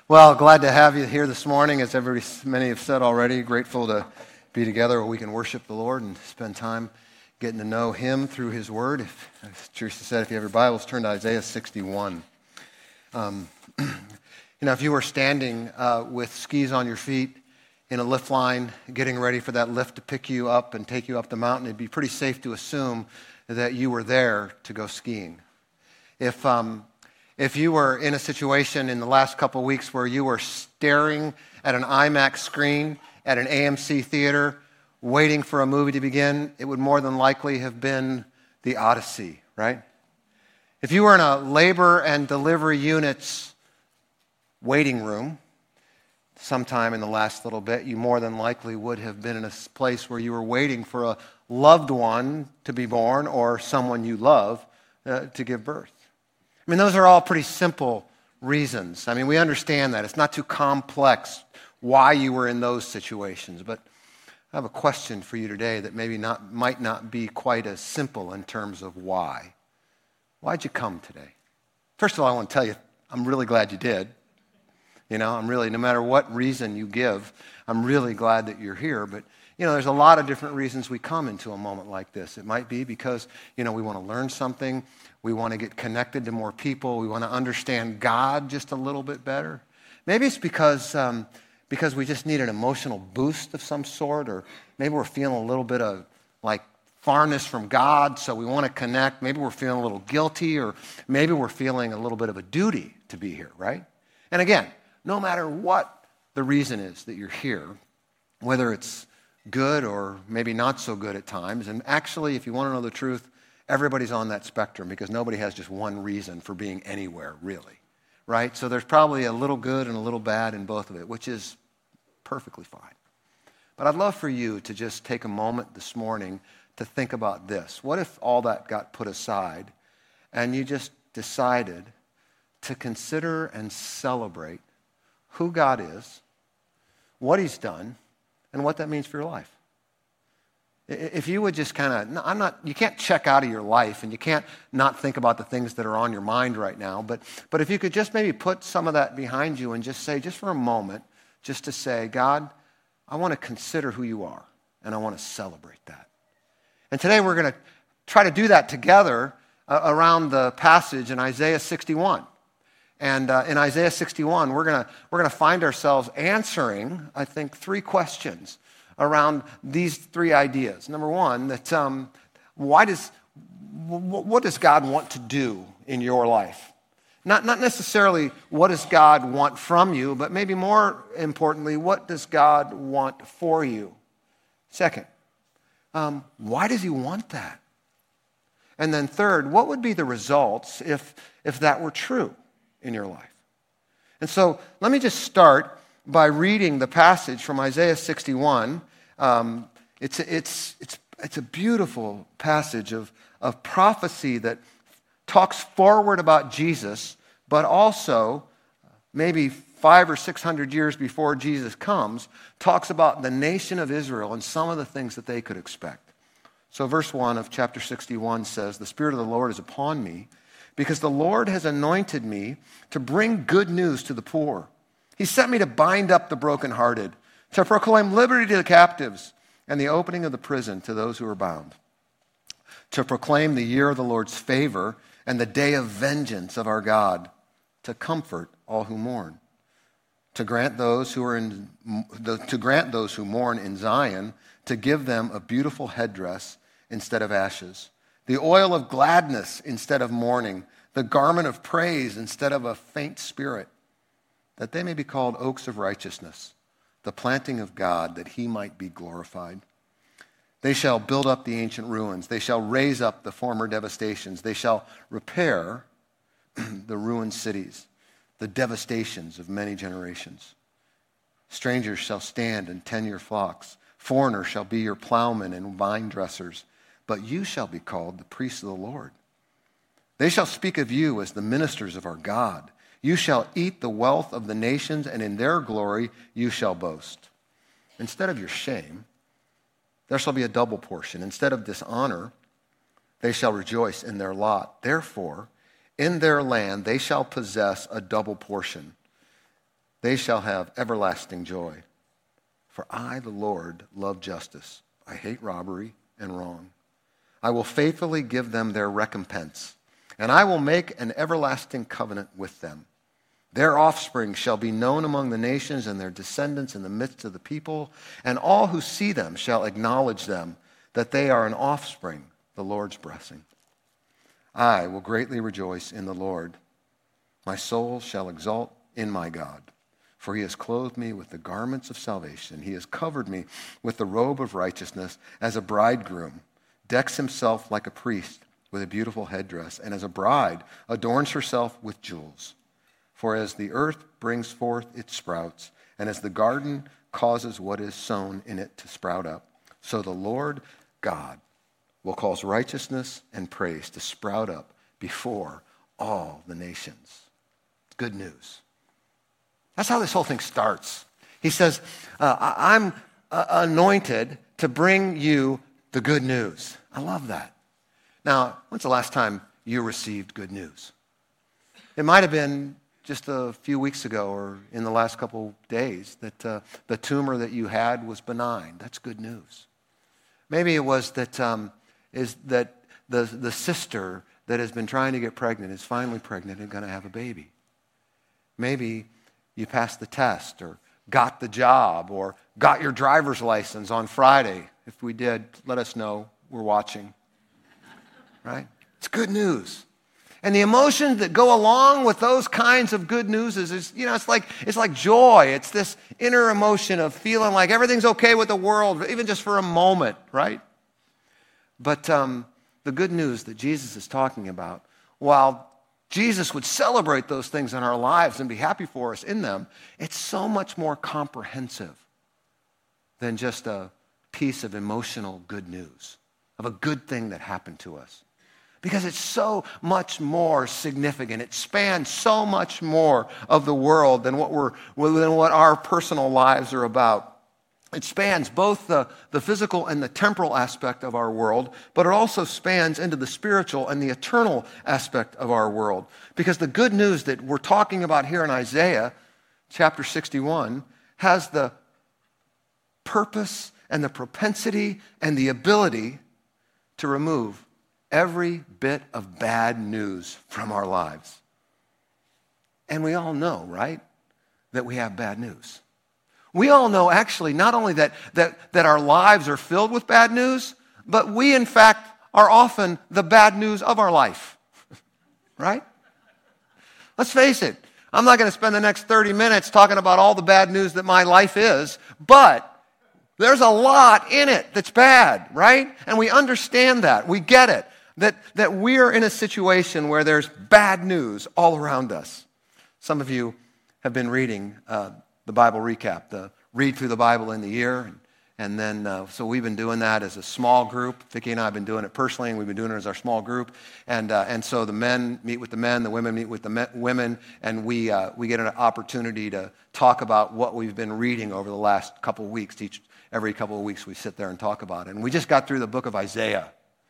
Well, glad to have you here this morning. As many have said already, grateful to be together where we can worship the Lord and spend time getting to know Him through His Word. As Teresa said, if you have your Bibles, turn to Isaiah 61. If you were standing with skis on your feet in a lift line, getting ready for that lift to pick you up and take you up the mountain, it'd be pretty safe to assume that you were there to go skiing. If you were in a situation in the last couple of weeks where you were staring at an IMAX screen at an AMC theater, waiting for a movie to begin, it would more than likely have been The Odyssey, right? If you were in a labor and delivery unit's waiting room sometime in the last little bit, you more than likely would have been in a place where you were waiting for a loved one to be born or someone you love to give birth. I mean, those are all pretty simple reasons. I mean, we understand that. It's not too complex why you were in those situations. But I have a question for you today that might not be quite as simple in terms of why. Why'd you come today? First of all, I want to tell you, I'm really glad you did. No matter what reason you give, I'm really glad that you're here. But, there's a lot of different reasons we come into a moment like this. It might be because, we want to learn something. We want to get connected to more people. We want to understand God just a little bit better. Maybe it's because we just need an emotional boost of some sort, or maybe we're feeling a little bit of farness from God, so we want to connect. Maybe we're feeling a little guilty, or maybe we're feeling a little bit of a duty to be here, right? And again, no matter what the reason is that you're here, whether it's good or maybe not so good at times, and actually, if you want to know the truth, everybody's on that spectrum because nobody has just one reason for being anywhere, really, right? So there's probably a little good and a little bad in both of it, which is perfectly fine. But I'd love for you to just take a moment this morning to think about this. What if all that got put aside and you just decided to consider and celebrate who God is, what He's done, and what that means for your life? If you would just you can't check out of your life and you can't not think about the things that are on your mind right now, but if you could just maybe put some of that behind you and just say, just for a moment, just to say, God, I want to consider who you are and I want to celebrate that. And today we're going to try to do that together around the passage in Isaiah 61. And in Isaiah 61, we're going to find ourselves answering, I think, 3 questions around these 3 ideas. Number one, that what does God want to do in your life? Not necessarily what does God want from you, but maybe more importantly, what does God want for you? Second, why does He want that? And then third, what would be the results if that were true in your life? And so let me just start by reading the passage from Isaiah 61. It's a beautiful passage of prophecy that talks forward about Jesus, but also maybe 500 or 600 years before Jesus comes, talks about the nation of Israel and some of the things that they could expect. So verse 1 of chapter 61 says, "The Spirit of the Lord is upon me, because the Lord has anointed me to bring good news to the poor. He sent me to bind up the brokenhearted, to proclaim liberty to the captives, and the opening of the prison to those who are bound, to proclaim the year of the Lord's favor and the day of vengeance of our God, to comfort all who mourn, to grant those who mourn in Zion, to give them a beautiful headdress instead of ashes, the oil of gladness instead of mourning, the garment of praise instead of a faint spirit, that they may be called oaks of righteousness, the planting of God, that He might be glorified. They shall build up the ancient ruins. They shall raise up the former devastations. They shall repair the ruined cities, the devastations of many generations. Strangers shall stand and tend your flocks. Foreigners shall be your plowmen and vine dressers. But you shall be called the priests of the Lord. They shall speak of you as the ministers of our God. You shall eat the wealth of the nations, and in their glory you shall boast. Instead of your shame, there shall be a double portion. Instead of dishonor, they shall rejoice in their lot. Therefore, in their land they shall possess a double portion. they shall have everlasting joy. For I, the Lord, love justice. I hate robbery and wrong. I will faithfully give them their recompense, and I will make an everlasting covenant with them. Their offspring shall be known among the nations, and their descendants in the midst of the people, and all who see them shall acknowledge them, that they are an offspring, the Lord's blessing. I will greatly rejoice in the Lord. My soul shall exult in my God, for he has clothed me with the garments of salvation. He has covered me with the robe of righteousness, as a bridegroom decks himself like a priest with a beautiful headdress, and as a bride adorns herself with jewels. For as the earth brings forth its sprouts, and as the garden causes what is sown in it to sprout up, so the Lord God will cause righteousness and praise to sprout up before all the nations. Good news. That's how this whole thing starts. He says, I'm anointed to bring you the good news. I love that. Now, when's the last time you received good news? It might have been just a few weeks ago or in the last couple days that the tumor that you had was benign. That's good news. Maybe it was that the sister that has been trying to get pregnant is finally pregnant and going to have a baby. Maybe you passed the test or got the job or got your driver's license on Friday. If we did, let us know. We're watching. Right? It's good news. And the emotions that go along with those kinds of good news is it's like joy. It's this inner emotion of feeling like everything's okay with the world, even just for a moment, right? But the good news that Jesus is talking about, while Jesus would celebrate those things in our lives and be happy for us in them, it's so much more comprehensive than just a piece of emotional good news, of a good thing that happened to us. Because it's so much more significant. It spans so much more of the world than what our personal lives are about. It spans both the physical and the temporal aspect of our world, but it also spans into the spiritual and the eternal aspect of our world. Because the good news that we're talking about here in Isaiah chapter 61 has the purpose and the propensity and the ability to remove every bit of bad news from our lives. And we all know, right, that we have bad news. We all know, actually, not only that our lives are filled with bad news, but we, in fact, are often the bad news of our life. Right? Let's face it. I'm not going to spend the next 30 minutes talking about all the bad news that my life is, but there's a lot in it that's bad, right? And we understand that. We get it. That we're in a situation where there's bad news all around us. Some of you have been reading the Bible recap, the read through the Bible in the year. And then, so we've been doing that as a small group. Vicki and I have been doing it personally, and we've been doing it as our small group. And so the men meet with the men, the women meet with the women, and we get an opportunity to talk about what we've been reading over the last couple of weeks. Every couple of weeks we sit there and talk about it. And we just got through the book of Isaiah.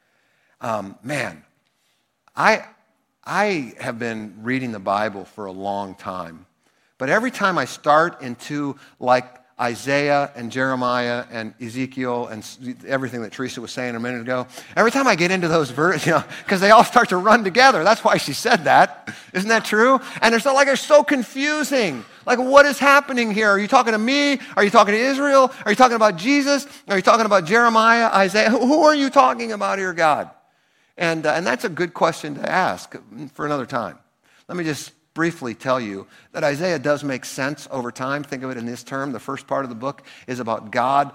Man, I have been reading the Bible for a long time. But every time I start into like Isaiah and Jeremiah and Ezekiel and everything that Teresa was saying a minute ago, every time I get into those verses, because they all start to run together. That's why she said that. Isn't that true? And it's so confusing. Like, what is happening here? Are you talking to me? Are you talking to Israel? Are you talking about Jesus? Are you talking about Jeremiah, Isaiah? Who are you talking about here, God? And that's a good question to ask for another time. Let me just briefly tell you that Isaiah does make sense over time. Think of it in this term. The first part of the book is about God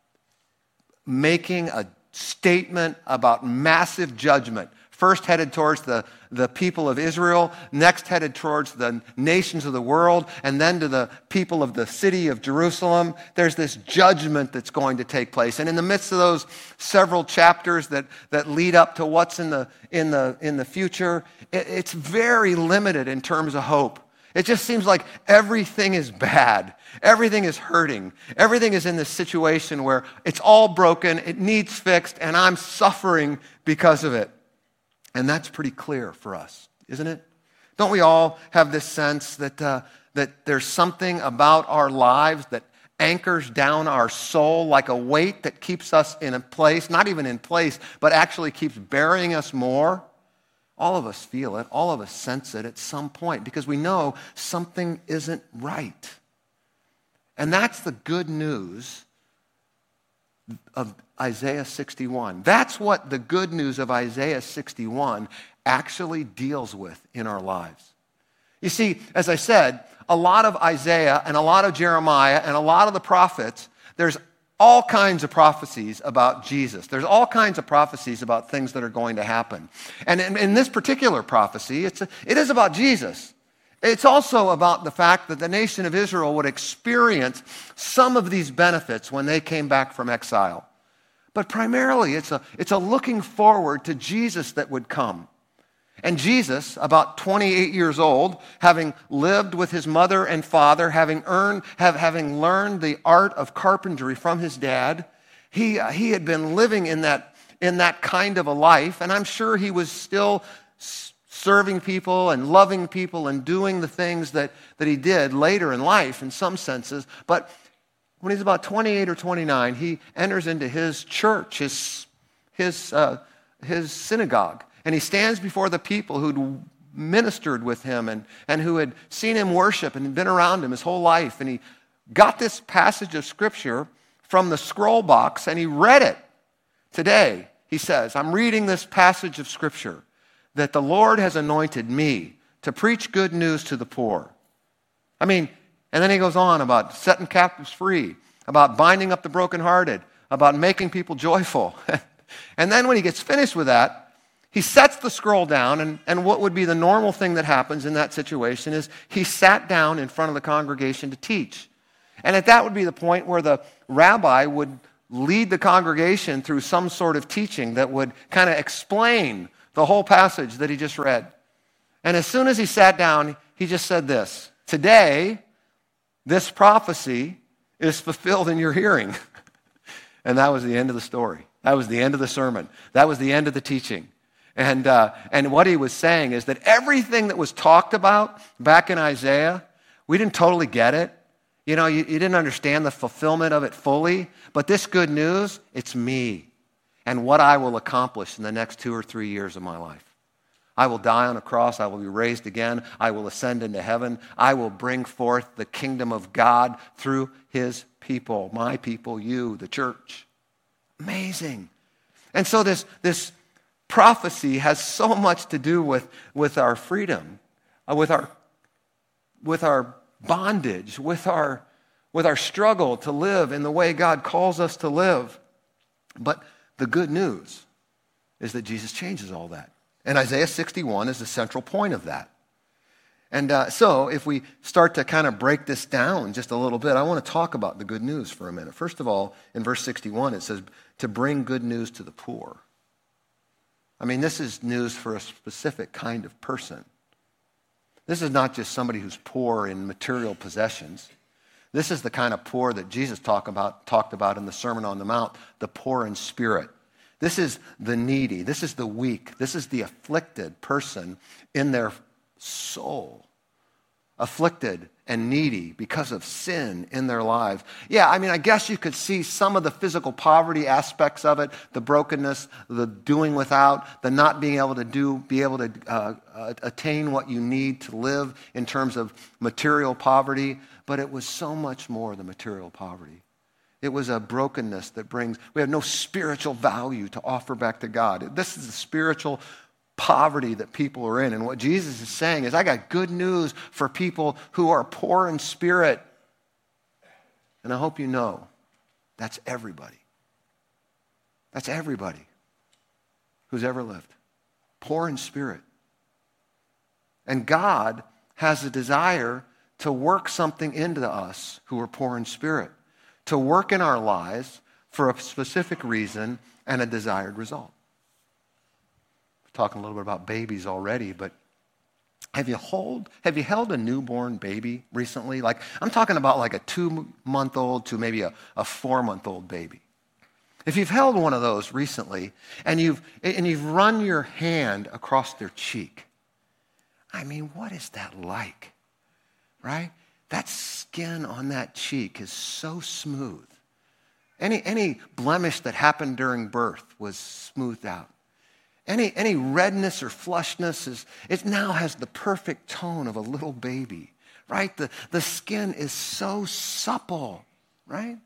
making a statement about massive judgment. First headed towards the people of Israel, next headed towards the nations of the world, and then to the people of the city of Jerusalem. There's this judgment that's going to take place. And in the midst of those several chapters that lead up to what's in the future, it's very limited in terms of hope. It just seems like everything is bad. Everything is hurting. Everything is in this situation where it's all broken, it needs fixed, and I'm suffering because of it. And that's pretty clear for us, isn't it? Don't we all have this sense that that there's something about our lives that anchors down our soul like a weight that keeps us in a place, not even in place, but actually keeps burying us more. All of us feel it. All of us sense it at some point because we know something isn't right. And that's the good news of Isaiah 61. That's what the good news of Isaiah 61 actually deals with in our lives. You see, as I said, a lot of Isaiah and a lot of Jeremiah and a lot of the prophets, there's all kinds of prophecies about Jesus. There's all kinds of prophecies about things that are going to happen. And in this particular prophecy, it is about Jesus. It's also about the fact that the nation of Israel would experience some of these benefits when they came back from exile. But primarily, it's a looking forward to Jesus that would come. And Jesus, about 28 years old, having lived with his mother and father, having learned the art of carpentry from his dad, he had been living in that kind of a life, and I'm sure he was still serving people and loving people and doing the things that he did later in life in some senses. But when he's about 28 or 29, he enters into his church, his synagogue. And he stands before the people who'd ministered with him and who had seen him worship and been around him his whole life. And he got this passage of Scripture from the scroll box and he read it. Today, he says, I'm reading this passage of Scripture that the Lord has anointed me to preach good news to the poor. And then he goes on about setting captives free, about binding up the brokenhearted, about making people joyful. And then when he gets finished with that, he sets the scroll down, and what would be the normal thing that happens in that situation is he sat down in front of the congregation to teach. And that would be the point where the rabbi would lead the congregation through some sort of teaching that would kind of explain the whole passage that he just read. And as soon as he sat down, he just said this, today, this prophecy is fulfilled in your hearing. And that was the end of the story. That was the end of the sermon. That was the end of the teaching. And what he was saying is that everything that was talked about back in Isaiah, we didn't totally get it. You didn't understand the fulfillment of it fully. But this good news, it's me and what I will accomplish in the next 2 or 3 years of my life. I will die on a cross. I will be raised again. I will ascend into heaven. I will bring forth the kingdom of God through his people, my people, you, the church. Amazing. And so this prophecy has so much to do with our freedom, with our bondage, with our struggle to live in the way God calls us to live. But the good news is that Jesus changes all that. And Isaiah 61 is the central point of that. And so if we start to kind of break this down just a little bit, I want to talk about the good news for a minute. First of all, in verse 61, it says, to bring good news to the poor. This is news for a specific kind of person. This is not just somebody who's poor in material possessions. This is the kind of poor that Jesus talked about in the Sermon on the Mount, the poor in spirit. This is the needy. This is the weak. This is the afflicted person in their soul. Afflicted and needy because of sin in their lives. Yeah, I guess you could see some of the physical poverty aspects of it, the brokenness, the doing without, the not being able to attain what you need to live in terms of material poverty, but it was so much more than material poverty. It was a brokenness that we have no spiritual value to offer back to God. This is the spiritual poverty that people are in. And what Jesus is saying is, I got good news for people who are poor in spirit. And I hope you know, that's everybody. That's everybody who's ever lived. Poor in spirit. And God has a desire to work something into us who are poor in spirit, to work in our lives for a specific reason and a desired result. Talking a little bit about babies already, but have you held a newborn baby recently? I'm talking about like a 2-month-old to maybe a 4-month-old baby. If you've held one of those recently and you've run your hand across their cheek, what is that like? Right? that skin on that cheek is so smooth. Any blemish that happened during birth was smoothed out. Any redness or flushness, it now has the perfect tone of a little baby, right? The skin is so supple, right?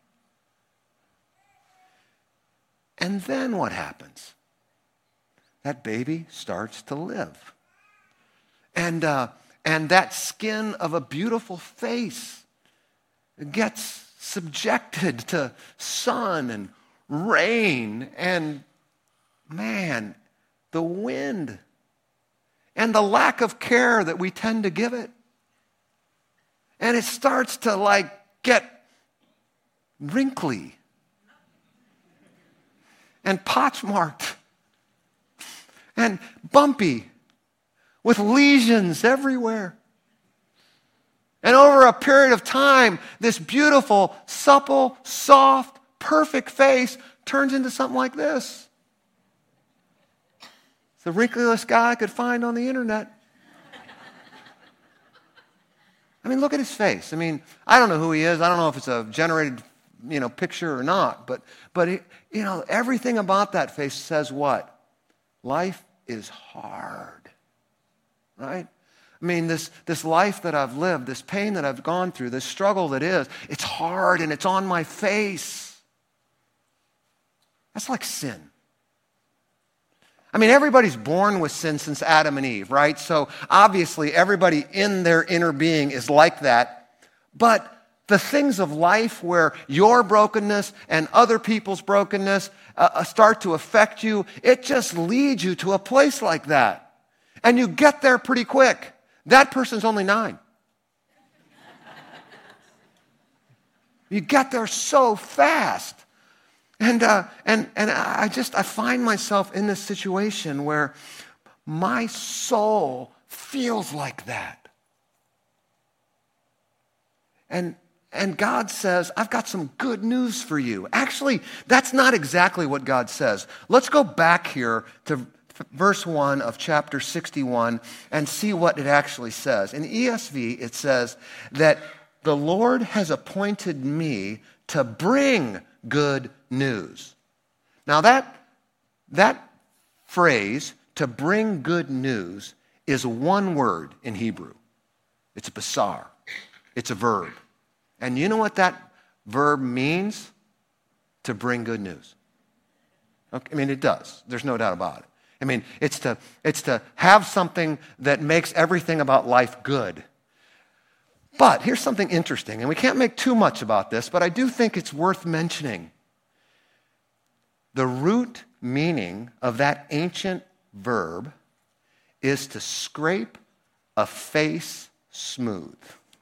And then what happens? That baby starts to live. And that skin of a beautiful face gets subjected to sun and rain and, man, the wind and the lack of care that we tend to give it. And it starts to get wrinkly and pockmarked and bumpy with lesions everywhere. And over a period of time, this beautiful, supple, soft, perfect face turns into something like this. It's the wrinkliest guy I could find on the internet. I mean, look at his face. I mean, I don't know who he is. I don't know if it's a generated, picture or not. But everything about that face says what? Life is hard, right? I mean, this life that I've lived, this pain that I've gone through, this struggle that is, it's hard and it's on my face. That's like sin. I mean, everybody's born with sin since Adam and Eve, right? So obviously everybody in their inner being is like that. But the things of life where your brokenness and other people's brokenness start to affect you, it just leads you to a place like that. And you get there pretty quick. That person's only 9. You get there so fast. And I find myself in this situation where my soul feels like that. And God says, I've got some good news for you. Actually, that's not exactly what God says. Let's go back here to verse 1 of chapter 61 and see what it actually says. In ESV, it says that the Lord has appointed me to bring good news. Now that phrase, to bring good news, is one word in Hebrew. It's basar. It's a verb. And you know what that verb means? To bring good news. Okay? I mean, it does. There's no doubt about it. I mean, it's to have something that makes everything about life good. But here's something interesting, and we can't make too much about this, but I do think it's worth mentioning. The root meaning of that ancient verb is to scrape a face smooth.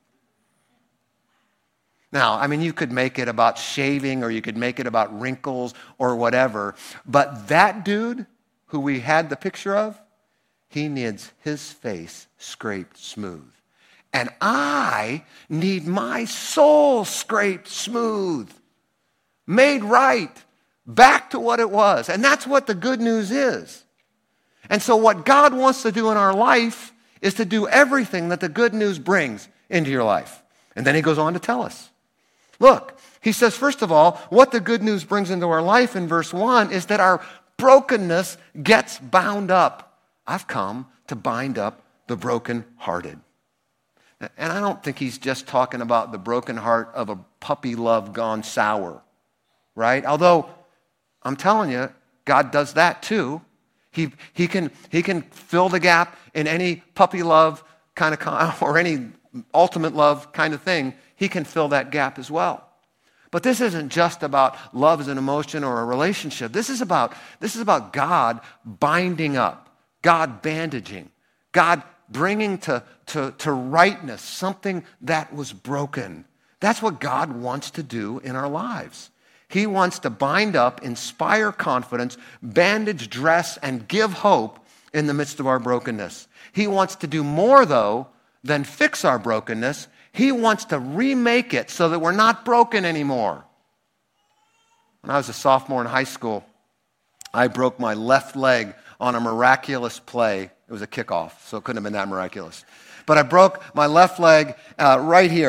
Now, I mean, you could make it about shaving or you could make it about wrinkles or whatever, but that dude who we had the picture of, he needs his face scraped smooth. And I need my soul scraped smooth, made right, back to what it was. And that's what the good news is. And so what God wants to do in our life is to do everything that the good news brings into your life. And then he goes on to tell us. Look, he says, first of all, what the good news brings into our life in verse 1 is that our brokenness gets bound up. I've come to bind up the brokenhearted. And I don't think he's just talking about the broken heart of a puppy love gone sour, right? Although, I'm telling you, God does that too. He can fill the gap in any puppy love kind of, or any ultimate love kind of thing. He can fill that gap as well. But this isn't just about love as an emotion or a relationship. This is about God binding up, God bandaging, God bringing to rightness something that was broken. That's what God wants to do in our lives. He wants to bind up, inspire confidence, bandage, dress, and give hope in the midst of our brokenness. He wants to do more, though, than fix our brokenness. He wants to remake it so that we're not broken anymore. When I was a sophomore in high school, I broke my left leg on a miraculous play. It was a kickoff, so it couldn't have been that miraculous. But I broke my left leg right here.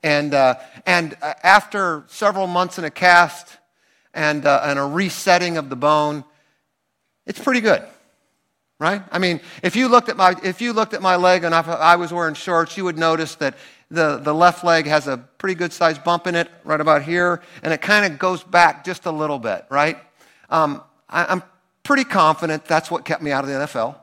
And after several months in a cast and a resetting of the bone, it's pretty good, right? I mean, if you looked at my leg and if I was wearing shorts, you would notice that the left leg has a pretty good sized bump in it right about here, and it kind of goes back just a little bit, right? I'm pretty confident that's what kept me out of the NFL.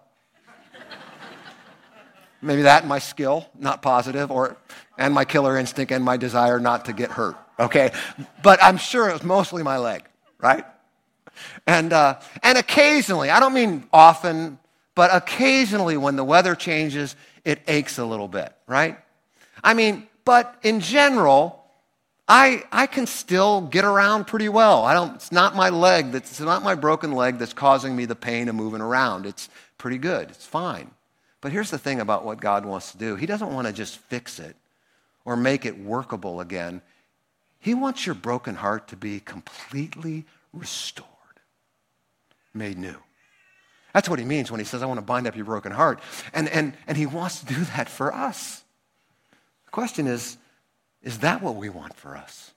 Maybe that and my skill, not positive, and my killer instinct and my desire not to get hurt, okay? But I'm sure it was mostly my leg, right? And occasionally, I don't mean often, but occasionally when the weather changes, it aches a little bit, right? I mean, but in general, I can still get around pretty well. It's not my leg, it's not my broken leg that's causing me the pain of moving around. It's pretty good, it's fine. But here's the thing about what God wants to do. He doesn't want to just fix it or make it workable again. He wants your broken heart to be completely restored, made new. That's what he means when he says, I want to bind up your broken heart. And he wants to do that for us. The question is that what we want for us?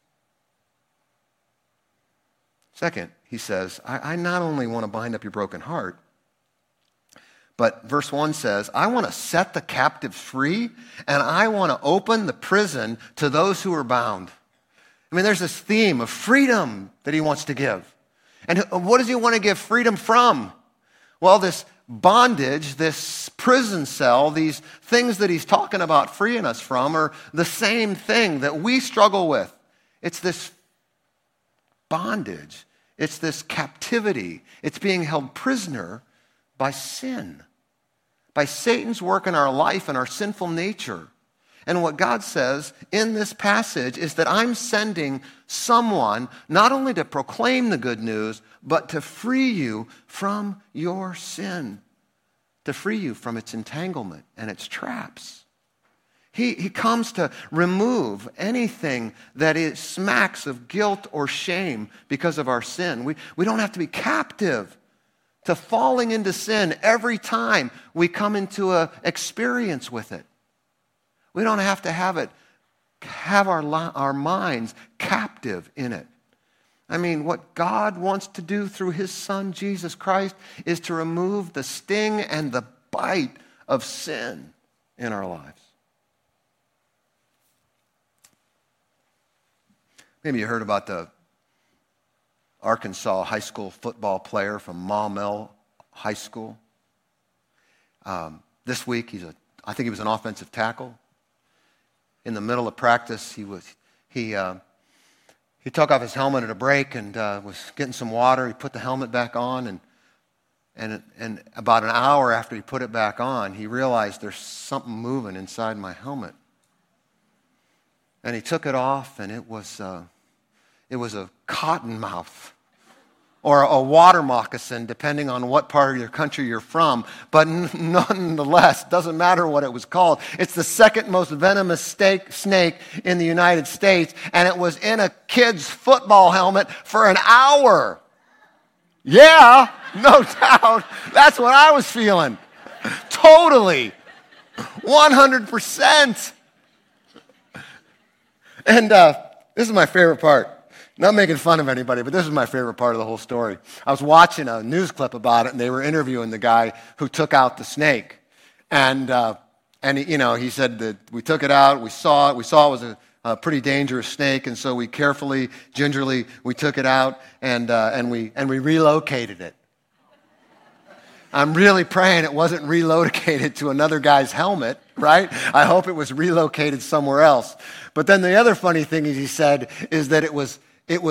Second, he says, I not only want to bind up your broken heart, but verse 1 says, I want to set the captives free, and I want to open the prison to those who are bound. I mean, there's this theme of freedom that he wants to give. And what does he want to give freedom from? Well, this bondage, this prison cell, these things that he's talking about freeing us from are the same thing that we struggle with. It's this bondage. It's this captivity. It's being held prisoner by sin, by Satan's work in our life and our sinful nature. And what God says in this passage is that I'm sending someone not only to proclaim the good news, but to free you from your sin, to free you from its entanglement and its traps. He comes to remove anything that smacks of guilt or shame because of our sin. We don't have to be captive to falling into sin every time we come into an experience with it. We don't have to have our minds captive in it. I mean, what God wants to do through his Son, Jesus Christ, is to remove the sting and the bite of sin in our lives. Maybe you heard about the Arkansas high school football player from Maumelle High School. This week, I think he was an offensive tackle. In the middle of practice, he took off his helmet at a break and was getting some water. He put the helmet back on, and about an hour after he put it back on, he realized there's something moving inside my helmet. And he took it off, and it was a cottonmouth or a water moccasin, depending on what part of your country you're from. But nonetheless, doesn't matter what it was called. It's the second most venomous snake in the United States, and it was in a kid's football helmet for an hour. Yeah, no doubt. That's what I was feeling. Totally. 100%. And this is my favorite part. Not making fun of anybody, but this is my favorite part of the whole story. I was watching a news clip about it, and they were interviewing the guy who took out the snake. And he said that we took it out, we saw it was a pretty dangerous snake, and so we carefully, gingerly, we took it out, and we relocated it. I'm really praying it wasn't relocated to another guy's helmet, right? I hope it was relocated somewhere else. But then the other funny thing he said is that it was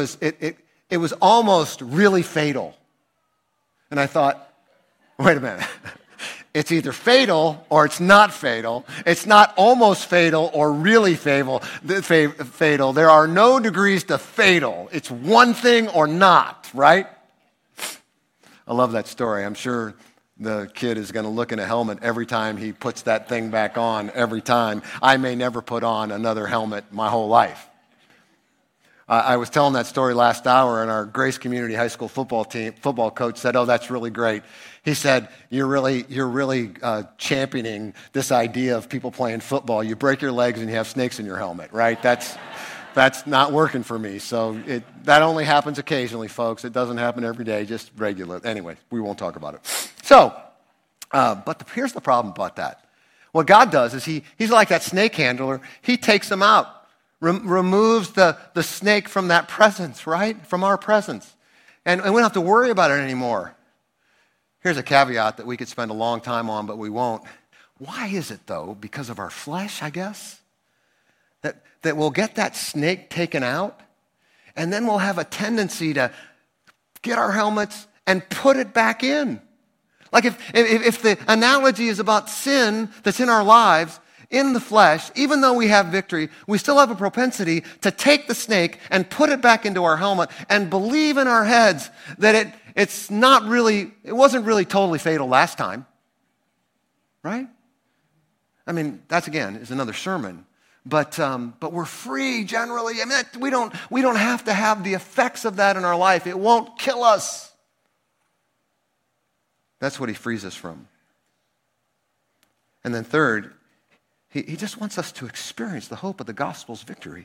almost really fatal. And I thought, wait a minute. It's either fatal or it's not fatal. It's not almost fatal or really fatal. There are no degrees to fatal. It's one thing or not, right? I love that story. I'm sure the kid is going to look in a helmet every time he puts that thing back on, every time. I may never put on another helmet my whole life. I was telling that story last hour, and our Grace Community High School football coach said, "Oh, that's really great." He said, "You're really championing this idea of people playing football. You break your legs and you have snakes in your helmet, right? That's not working for me." So that only happens occasionally, folks. It doesn't happen every day, just regular. Anyway, we won't talk about it. So, but here's the problem about that. What God does is he's like that snake handler. He takes them out, removes the snake from that presence, right? From our presence. And we don't have to worry about it anymore. Here's a caveat that we could spend a long time on, but we won't. Why is it, though? Because of our flesh, I guess? That we'll get that snake taken out, and then we'll have a tendency to get our helmets and put it back in. Like if the analogy is about sin that's in our lives, in the flesh, even though we have victory, we still have a propensity to take the snake and put it back into our helmet and believe in our heads that it wasn't really totally fatal last time. Right? I mean, that's again is another sermon. But we're free generally. I mean, we don't have to have the effects of that in our life. It won't kill us. That's what he frees us from. And then third, he just wants us to experience the hope of the gospel's victory.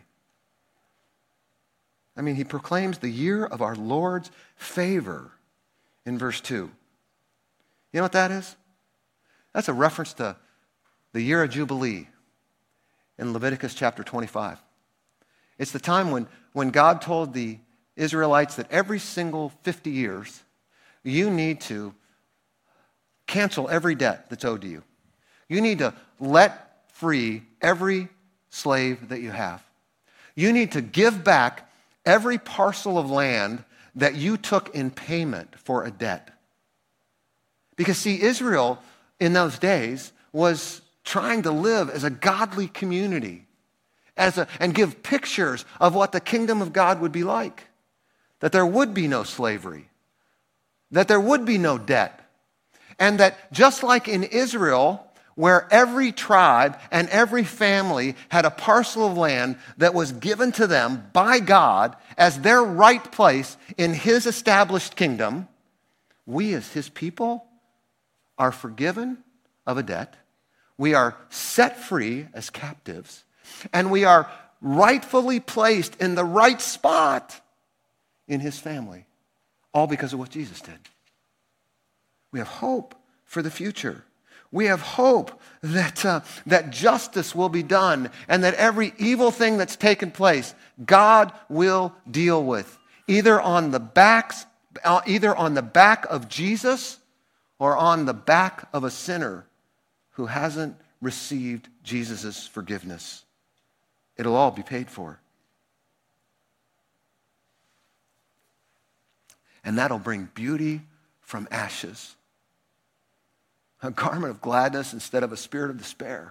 I mean, he proclaims the year of our Lord's favor in verse 2. You know what that is? That's a reference to the year of Jubilee in Leviticus chapter 25. It's the time when God told the Israelites that every single 50 years, you need to cancel every debt that's owed to you. You need to let free every slave that you have. You need to give back every parcel of land that you took in payment for a debt. Because see, Israel in those days was trying to live as a godly community and give pictures of what the kingdom of God would be like. That there would be no slavery. That there would be no debt. And that just like in Israel, where every tribe and every family had a parcel of land that was given to them by God as their right place in his established kingdom, we as his people are forgiven of a debt. We are set free as captives, and we are rightfully placed in the right spot in his family, all because of what Jesus did. We have hope for the future. We have hope that justice will be done and that every evil thing that's taken place, God will deal with, either on the back of Jesus or on the back of a sinner who hasn't received Jesus' forgiveness. It'll all be paid for. And that'll bring beauty from ashes. A garment of gladness instead of a spirit of despair.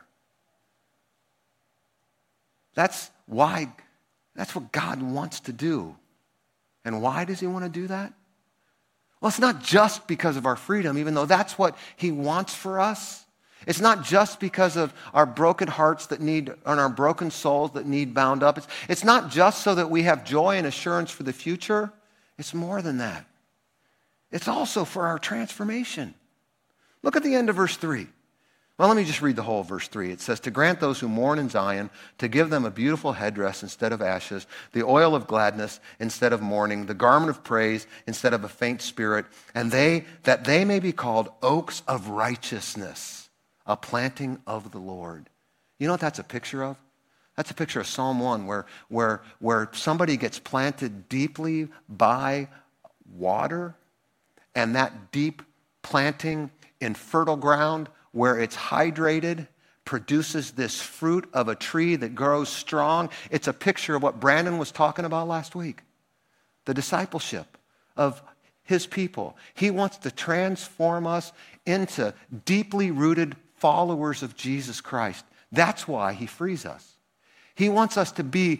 That's what God wants to do. And why does he want to do that? Well, it's not just because of our freedom, even though that's what he wants for us. It's not just because of our broken hearts and our broken souls that need bound up. It's not just so that we have joy and assurance for the future. It's more than that. It's also for our transformation. Look at the end of verse 3. Well, let me just read the whole of verse 3. It says, to grant those who mourn in Zion, to give them a beautiful headdress instead of ashes, the oil of gladness instead of mourning, the garment of praise instead of a faint spirit, and that they may be called oaks of righteousness, a planting of the Lord. You know what that's a picture of? That's a picture of Psalm 1 where somebody gets planted deeply by water, and that deep planting in fertile ground where it's hydrated produces this fruit of a tree that grows strong. It's a picture of what Brandon was talking about last week. The discipleship of his people. He wants to transform us into deeply rooted followers of Jesus Christ. That's why he frees us. He wants us to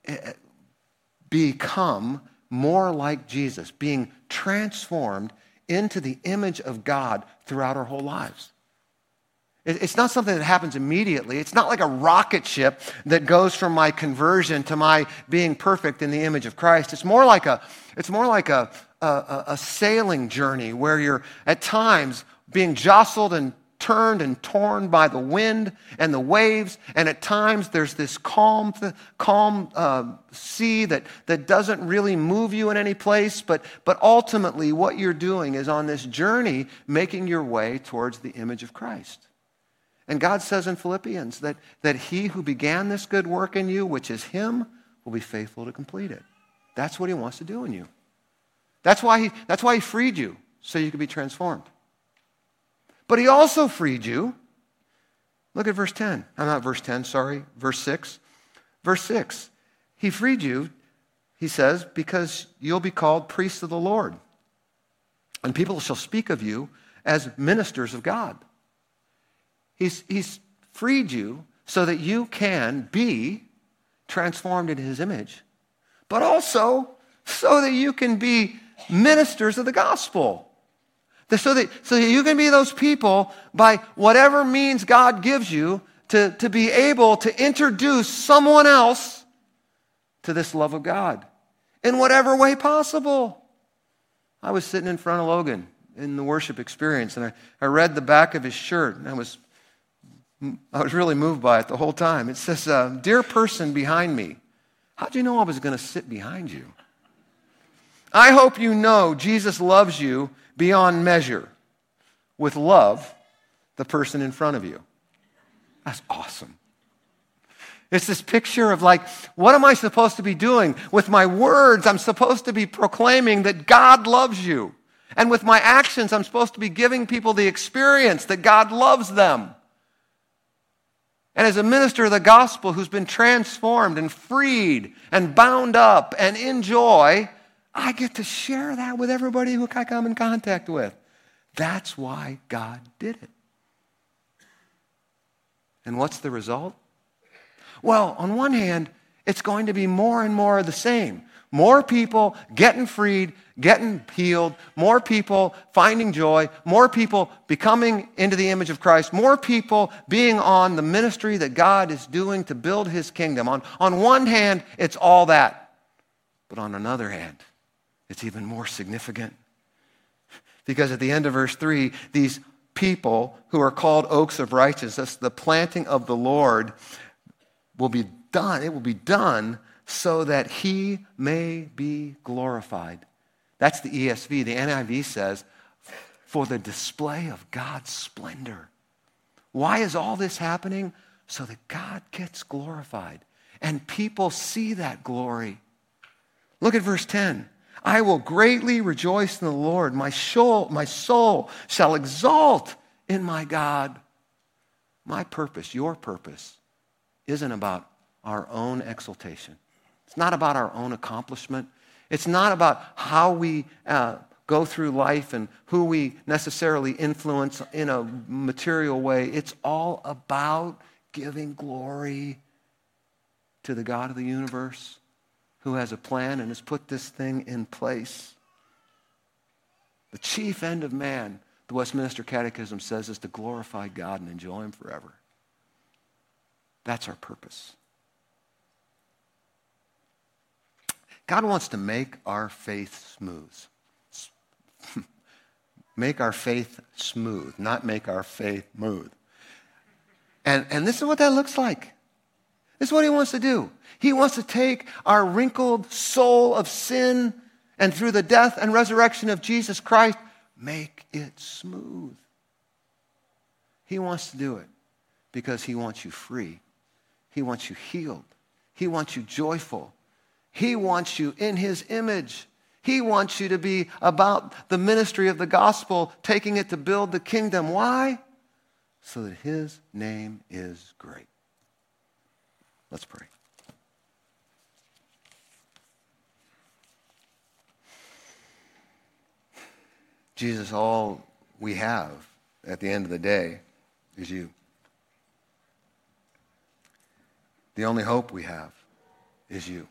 become more like Jesus, being transformed into the image of God throughout our whole lives. It's not something that happens immediately. It's not like a rocket ship that goes from my conversion to my being perfect in the image of Christ. It's more like a sailing journey where you're at times being jostled and turned and torn by the wind and the waves, and at times there's this calm sea that doesn't really move you in any place, but ultimately what you're doing is on this journey making your way towards the image of Christ. And God says in Philippians that he who began this good work in you, which is him, will be faithful to complete it. That's what he wants to do in you. That's why he freed you, so you could be transformed. But he also freed you. Look at verse 10. I'm not verse 10, sorry. Verse 6. Verse 6. He freed you, he says, because you'll be called priests of the Lord. And people shall speak of you as ministers of God. He's freed you so that you can be transformed into his image, but also so that you can be ministers of the gospel. So that you can be those people, by whatever means God gives you, to be able to introduce someone else to this love of God in whatever way possible. I was sitting in front of Logan in the worship experience, and I read the back of his shirt, and I was really moved by it the whole time. It says, "Dear person behind me, how'd you know I was going to sit behind you? I hope you know Jesus loves you beyond measure. With love, the person in front of you." That's awesome. It's this picture of like, what am I supposed to be doing? With my words, I'm supposed to be proclaiming that God loves you. And with my actions, I'm supposed to be giving people the experience that God loves them. And as a minister of the gospel who's been transformed and freed and bound up and in joy, I get to share that with everybody who I come in contact with. That's why God did it. And what's the result? Well, on one hand, it's going to be more and more of the same. More people getting freed, getting healed, more people finding joy, more people becoming into the image of Christ, more people being on the ministry that God is doing to build his kingdom. On one hand, it's all that. But on another hand, it's even more significant. Because at the end of verse 3, these people who are called oaks of righteousness, the planting of the Lord, will be done. It will be done so that he may be glorified. That's the ESV. The NIV says, for the display of God's splendor. Why is all this happening? So that God gets glorified. And people see that glory. Look at verse 10. I will greatly rejoice in the Lord. My soul shall exalt in my God. My purpose, your purpose, isn't about our own exaltation. It's not about our own accomplishment. It's not about how we go through life and who we necessarily influence in a material way. It's all about giving glory to the God of the universe, who has a plan and has put this thing in place. The chief end of man, the Westminster Catechism says, is to glorify God and enjoy him forever. That's our purpose. God wants to make our faith smooth. Make our faith smooth, not make our faith smooth. And this is what that looks like. This is what he wants to do. He wants to take our wrinkled soul of sin and through the death and resurrection of Jesus Christ, make it smooth. He wants to do it because he wants you free. He wants you healed. He wants you joyful. He wants you in his image. He wants you to be about the ministry of the gospel, taking it to build the kingdom. Why? So that his name is great. Let's pray. Jesus, all we have at the end of the day is you. The only hope we have is you.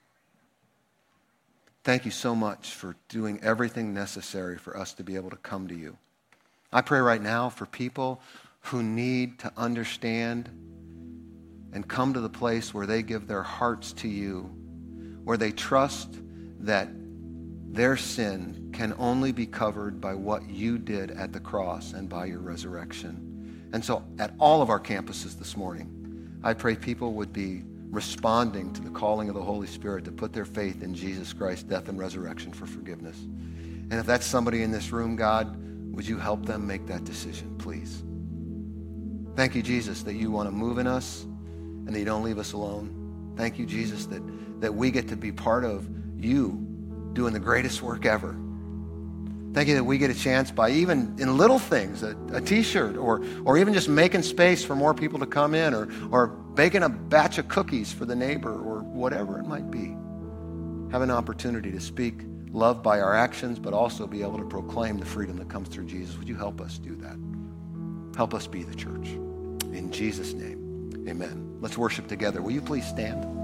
Thank you so much for doing everything necessary for us to be able to come to you. I pray right now for people who need to understand and come to the place where they give their hearts to you, where they trust that their sin can only be covered by what you did at the cross and by your resurrection. And so at all of our campuses this morning, I pray people would be responding to the calling of the Holy Spirit to put their faith in Jesus Christ's death and resurrection for forgiveness. And if that's somebody in this room, God, would you help them make that decision, please? Thank you, Jesus, that you want to move in us and that you don't leave us alone. Thank you, Jesus, that we get to be part of you doing the greatest work ever. Thank you that we get a chance by even in little things, a t-shirt or even just making space for more people to come in or baking a batch of cookies for the neighbor or whatever it might be. Have an opportunity to speak love by our actions, but also be able to proclaim the freedom that comes through Jesus. Would you help us do that? Help us be the church. In Jesus' name, amen. Let's worship together. Will you please stand?